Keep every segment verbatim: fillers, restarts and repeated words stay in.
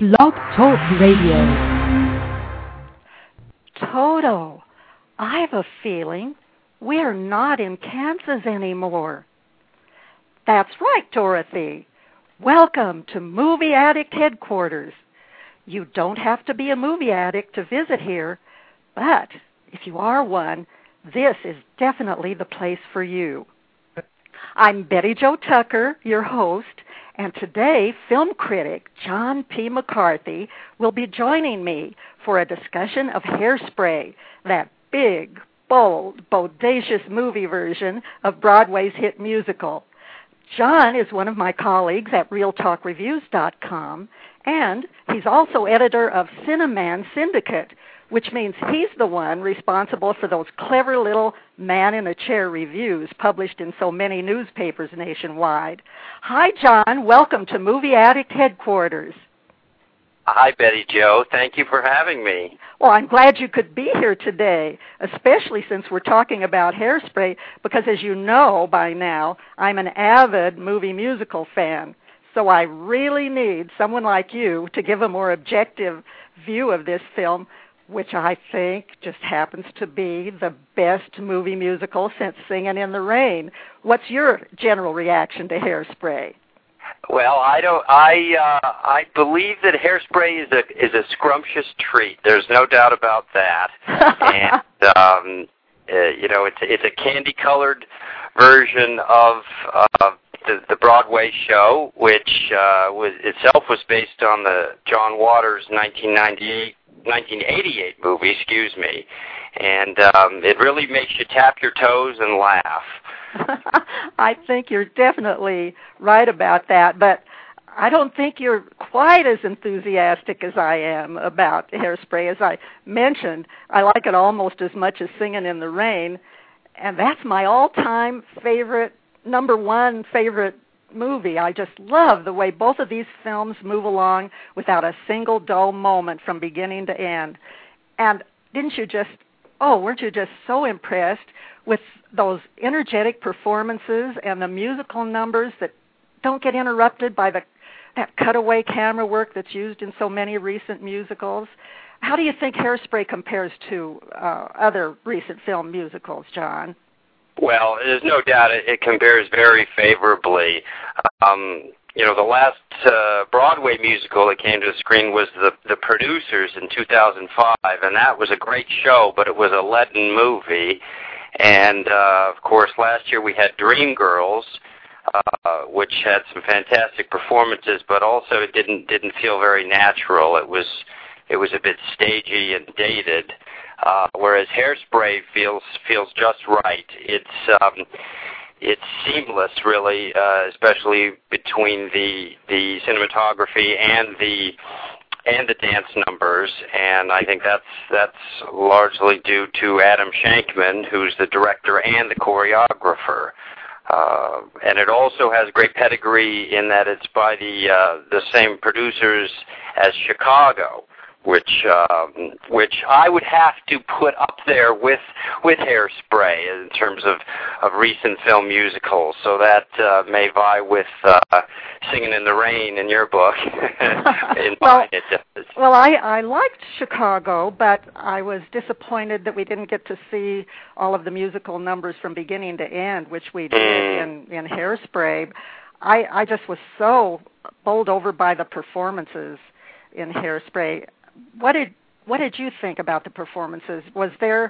Blog Talk Radio. Toto, I have a feeling we're not in Kansas anymore. That's right, Dorothy. Welcome to Movie Addict Headquarters. You don't have to be a movie addict to visit here, but if you are one, this is definitely the place for you. I'm Betty Jo Tucker, your host, and today film critic John P. McCarthy will be joining me for a discussion of Hairspray, that big, bold, bodacious movie version of Broadway's hit musical. John is one of my colleagues at real talk reviews dot com, and he's also editor of Cineman Syndicate, which means he's the one responsible for those clever little man-in-a-chair reviews published in so many newspapers nationwide. Hi, John. Welcome to Movie Addict Headquarters. Hi, Betty Jo. Thank you for having me. Well, I'm glad you could be here today, especially since we're talking about Hairspray, because as you know by now, I'm an avid movie musical fan. So I really need someone like you to give a more objective view of this film, which I think just happens to be the best movie musical since Singin' in the Rain. What's your general reaction to Hairspray? Well, I don't. I uh, I believe that Hairspray is a is a scrumptious treat. There's no doubt about that. and um, uh, you know, it's it's a candy-colored version of uh, the the Broadway show, which uh, was itself was based on the John Waters nineteen ninety-eight. nineteen eighty-eight movie, excuse me, and um, it really makes you tap your toes and laugh. I think you're definitely right about that, but I don't think you're quite as enthusiastic as I am about Hairspray. As I mentioned, I like it almost as much as Singin' in the Rain, and that's my all-time favorite, number one favorite movie. I just love the way both of these films move along without a single dull moment from beginning to end. And didn't you just, oh, weren't you just so impressed with those energetic performances and the musical numbers that don't get interrupted by the that cutaway camera work that's used in so many recent musicals? How do you think Hairspray compares to uh, other recent film musicals, John? Well, there's no doubt it, it compares very favorably. Um, you know, the last uh, Broadway musical that came to the screen was The, the Producers in two thousand five, and that was a great show, but it was a leaden movie. And, uh, of course, last year we had Dreamgirls, uh, which had some fantastic performances, but also it didn't didn't feel very natural. It was it was a bit stagey and dated. Uh, whereas Hairspray feels feels just right. It's um, it's seamless, really, uh, especially between the the cinematography and the and the dance numbers. And I think that's that's largely due to Adam Shankman, who's the director and the choreographer. Uh, and it also has great pedigree in that it's by the uh, the same producers as Chicago, which um, which I would have to put up there with with Hairspray in terms of, of recent film musicals. So that uh, may vie with uh, Singin' in the Rain in your book. in well, mine, it does. Well, I, I liked Chicago, but I was disappointed that we didn't get to see all of the musical numbers from beginning to end, which we did mm. in, in Hairspray. I, I just was so bowled over by the performances in Hairspray. What did what did you think about the performances? Was there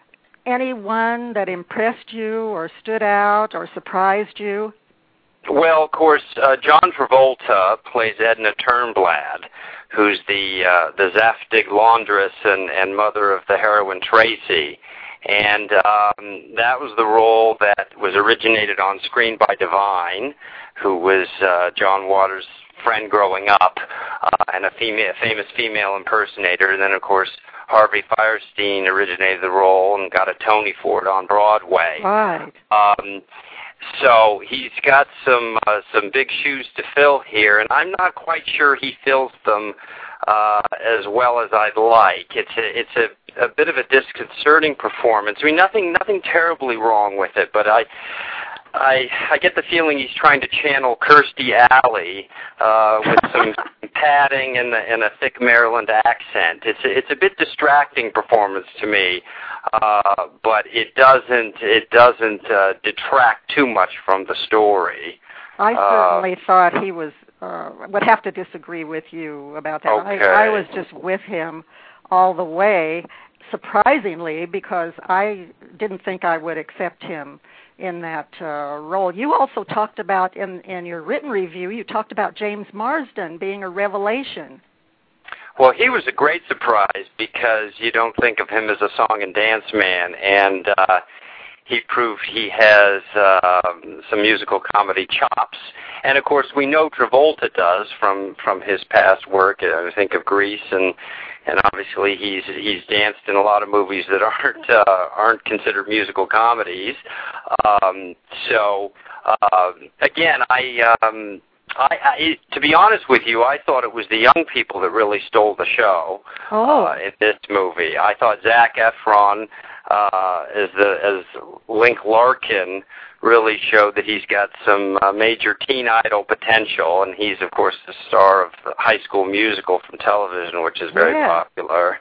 anyone that impressed you or stood out or surprised you? Well, of course, uh, John Travolta plays Edna Turnblad, who's the uh, the Zaftig laundress and, and mother of the heroine Tracy. And um, that was the role that was originated on screen by Divine, who was uh, John Waters' friend growing up, uh, and a female, famous female impersonator. And then, of course, Harvey Fierstein originated the role and got a Tony for it on Broadway. Right. Um, so he's got some uh, some big shoes to fill here, and I'm not quite sure he fills them uh, as well as I'd like. It's a, it's a, a bit of a disconcerting performance. I mean, nothing nothing terribly wrong with it, but I I I get the feeling he's trying to channel Kirstie Alley uh, with some padding and, and a thick Maryland accent. It's a, it's a bit distracting performance to me, uh, but it doesn't it doesn't uh, detract too much from the story. I certainly uh, thought he was. Uh, would have to disagree with you about that. Okay. I, I was just with him all the way, surprisingly, because I didn't think I would accept him in that uh, role. You also talked about, in, in your written review, you talked about James Marsden being a revelation. Well, he was a great surprise because you don't think of him as a song and dance man, and uh, he proved he has uh, some musical comedy chops. And, of course, we know Travolta does from, from his past work. I think of Grease, and and obviously he's he's danced in a lot of movies that aren't uh, aren't considered musical comedies. Um, so, uh, again, I, um, I, I to be honest with you, I thought it was the young people that really stole the show oh. uh, in this movie. I thought Zac Efron uh, as the as Link Larkin really showed that he's got some uh, major teen idol potential, and he's, of course, the star of the High School Musical from television, which is very yeah. popular.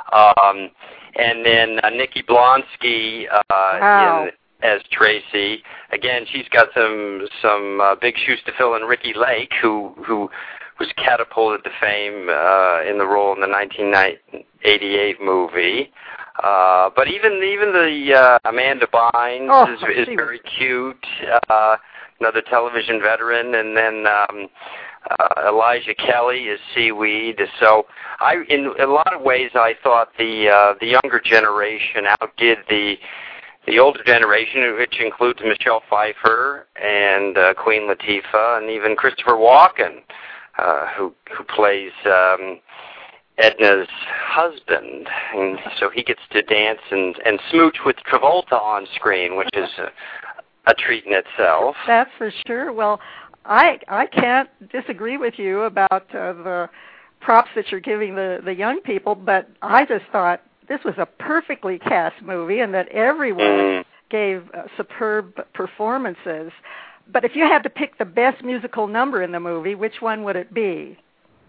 Um, and then uh, Nikki Blonsky uh, wow. in, as Tracy. Again, she's got some some uh, big shoes to fill in Ricky Lake, who who was catapulted to fame uh, in the role in the nineteen eighty-eight movie. Uh, but even even the uh, Amanda Bynes oh, is, is very cute, uh, another television veteran, and then um, uh, Elijah Kelly is Seaweed. So, I in a lot of ways, I thought the uh, the younger generation outdid the the older generation, which includes Michelle Pfeiffer and uh, Queen Latifah, and even Christopher Walken, uh, who who plays. Um, Edna's husband, and so he gets to dance and, and smooch with Travolta on screen, which is a, a treat in itself. That's for sure. Well, I I can't disagree with you about uh, the props that you're giving the, the young people, but I just thought this was a perfectly cast movie and that everyone mm. gave uh, superb performances. But if you had to pick the best musical number in the movie, which one would it be?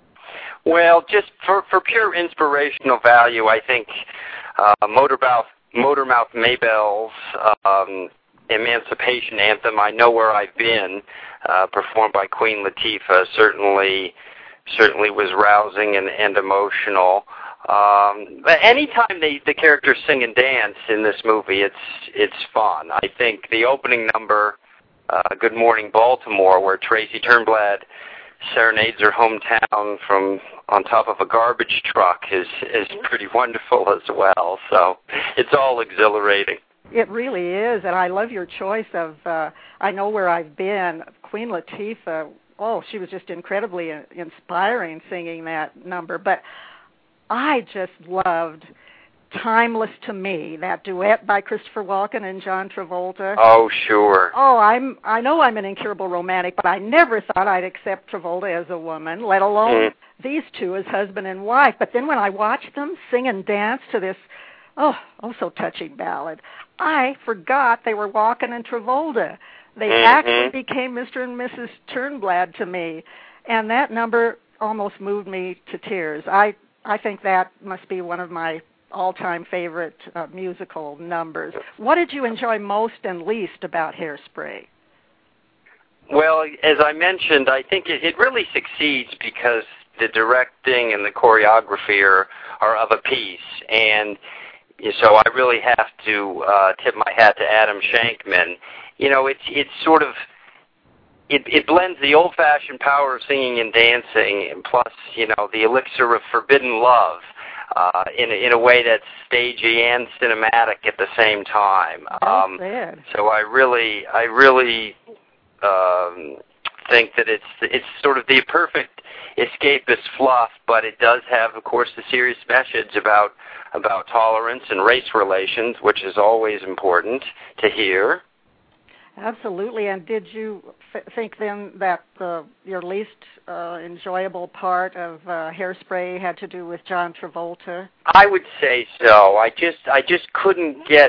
Well, just for, for pure inspirational value, I think uh, Motormouth, Motormouth Maybell's um, Emancipation Anthem, I Know Where I've Been, uh, performed by Queen Latifah, certainly certainly was rousing and, and emotional. Um, but anytime they, the characters sing and dance in this movie, it's it's fun. I think the opening number, uh, Good Morning Baltimore, where Tracy Turnblad serenades her hometown from on top of a garbage truck is is pretty wonderful as well. So it's all exhilarating. It really is, and I love your choice of uh, I Know Where I've Been. Queen Latifah, oh, she was just incredibly inspiring singing that number. But I just loved Timeless to Me, that duet by Christopher Walken and John Travolta. Oh, sure. Oh, I'm. I know I'm an incurable romantic, but I never thought I'd accept Travolta as a woman, let alone mm. these two as husband and wife. But then when I watched them sing and dance to this, oh, oh so touching ballad, I forgot they were Walken and Travolta. They mm-hmm. actually became Mister and Missus Turnblad to me, and that number almost moved me to tears. I, I think that must be one of my all-time favorite uh, musical numbers. What did you enjoy most and least about Hairspray? Well, as I mentioned, I think it, it really succeeds because the directing and the choreography are, are of a piece, and so I really have to uh, tip my hat to Adam Shankman. You know, it's it's sort of It, it blends the old-fashioned power of singing and dancing, and plus, you know, the elixir of forbidden love uh, in, a, in a way that's stagey and cinematic at the same time. Um, sad. So I really, I really um, think that it's it's sort of the perfect escapist fluff, but it does have, of course, the serious message about about tolerance and race relations, which is always important to hear. Absolutely. And did you f- think then that uh, your least uh, enjoyable part of uh, Hairspray had to do with John Travolta? I would say so. I just I just couldn't get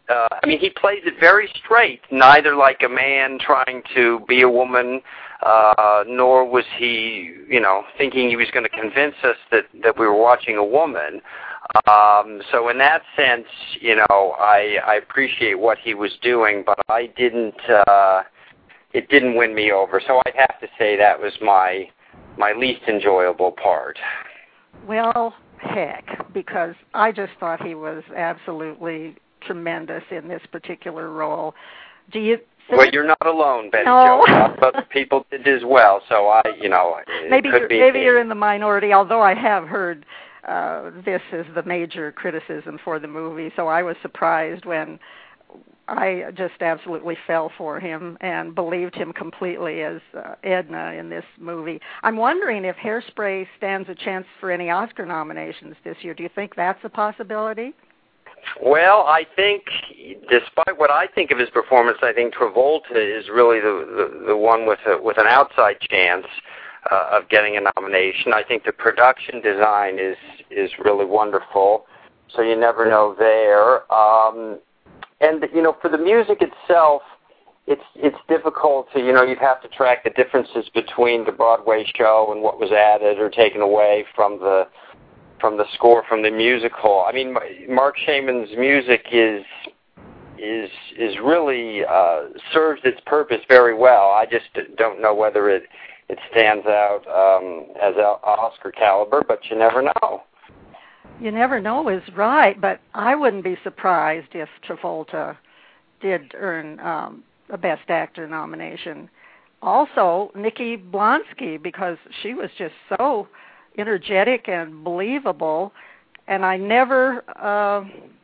uh, I mean, he plays it very straight, neither like a man trying to be a woman, uh, nor was he, you know, thinking he was going to convince us that, that we were watching a woman. Um, so in that sense, you know, I, I appreciate what he was doing, but I didn't, uh, it didn't win me over. So I'd have to say that was my, my least enjoyable part. Well, heck, because I just thought he was absolutely tremendous in this particular role. Do you think... Well, you're not alone, Betty no. Jo. Other people did as well, so I, you know, it maybe could you're, be maybe me. you're in the minority, although I have heard uh, this is the major criticism for the movie, so I was surprised when I just absolutely fell for him and believed him completely as uh, Edna in this movie. I'm wondering if Hairspray stands a chance for any Oscar nominations this year. Do you think that's a possibility? Well, I think, despite what I think of his performance, I think Travolta is really the the, the one with a, with an outside chance uh, of getting a nomination. I think the production design is is really wonderful, so you never know there. Um, and you know, for the music itself, it's it's difficult to, you know, you'd have to track the differences between the Broadway show and what was added or taken away from the from the score from the musical. I mean, Marc Shaiman's music is is is really uh, serves its purpose very well. I just don't know whether it it stands out um, as Oscar caliber, but you never know. You never know is right, but I wouldn't be surprised if Travolta did earn um, a Best Actor nomination. Also, Nikki Blonsky, because she was just so energetic and believable, and I never uh,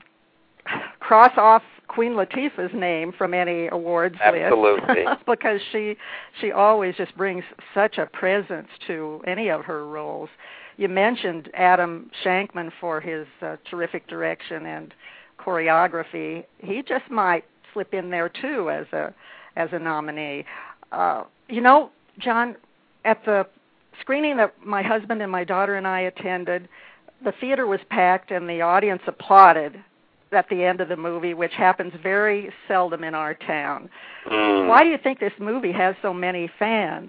cross off Queen Latifah's name from any awards Absolutely. list because she she always just brings such a presence to any of her roles. You mentioned Adam Shankman for his uh, terrific direction and choreography. He just might slip in there too as a as a nominee. Uh, you know, John, at the screening that my husband and my daughter and I attended, the theater was packed and the audience applauded at the end of the movie, which happens very seldom in our town. Mm. Why do you think this movie has so many fans?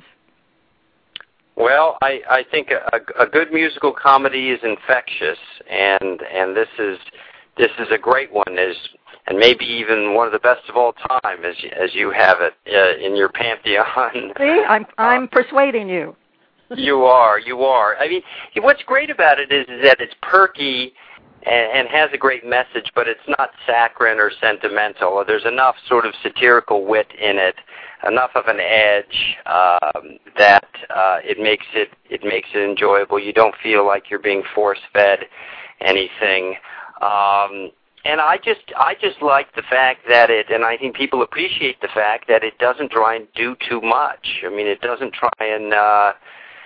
Well, I, I think a, a good musical comedy is infectious, and and this is this is a great one, is and maybe even one of the best of all time, as as you have it uh, in your pantheon. See, I'm I'm uh, persuading you. You are, you are. I mean, what's great about it is, is that it's perky and, and has a great message, but it's not saccharine or sentimental. There's enough sort of satirical wit in it, enough of an edge um, that uh, it makes it it makes it enjoyable. You don't feel like you're being force-fed anything. Um, and I just I just like the fact that it, and I think people appreciate the fact that it doesn't try and do too much. I mean, it doesn't try and uh,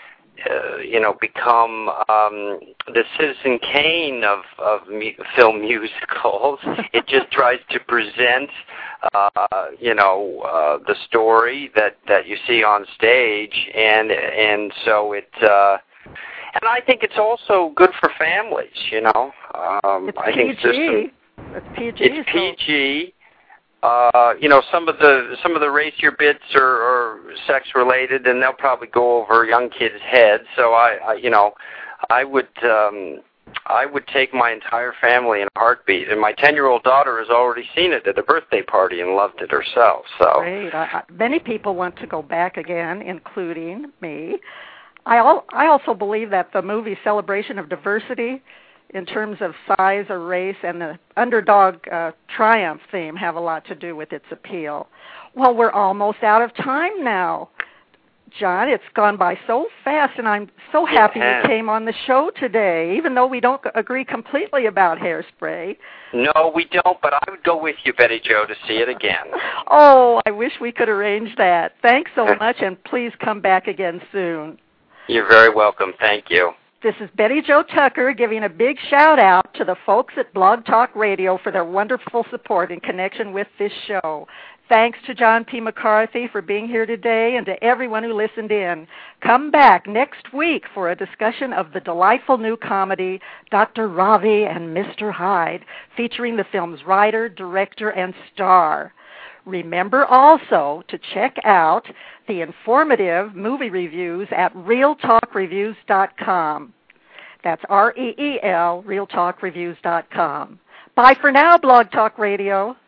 Uh, you know, become um, the Citizen Kane of, of mu- film musicals. It just tries to present, uh, you know, uh, the story that, that you see on stage, and and so it. Uh, and I think it's also good for families. You know, um, it's I P G. think some, it's P G. It's P G. Uh, you know, some of the some of the racier bits are, are sex related, and they'll probably go over young kids' heads. So I, I you know, I would um, I would take my entire family in a heartbeat. And my ten-year-old daughter has already seen it at a birthday party and loved it herself. So great. I, I, many people want to go back again, including me. I al- I also believe that the movie's celebration of diversity, in terms of size or race, and the underdog uh, triumph theme have a lot to do with its appeal. Well, we're almost out of time now. John, it's gone by so fast, and I'm so happy you came on the show today, even though we don't agree completely about Hairspray. No, we don't, but I would go with you, Betty Jo, to see it again. Oh, I wish we could arrange that. Thanks so much, and please come back again soon. You're very welcome. Thank you. This is Betty Jo Tucker giving a big shout-out to the folks at Blog Talk Radio for their wonderful support in connection with this show. Thanks to John P. McCarthy for being here today and to everyone who listened in. Come back next week for a discussion of the delightful new comedy, Doctor Ravi and Mister Hyde, featuring the film's writer, director, and star. Remember also to check out the informative movie reviews at real talk reviews dot com. That's R E E L, real talk reviews dot com. Bye for now, Blog Talk Radio.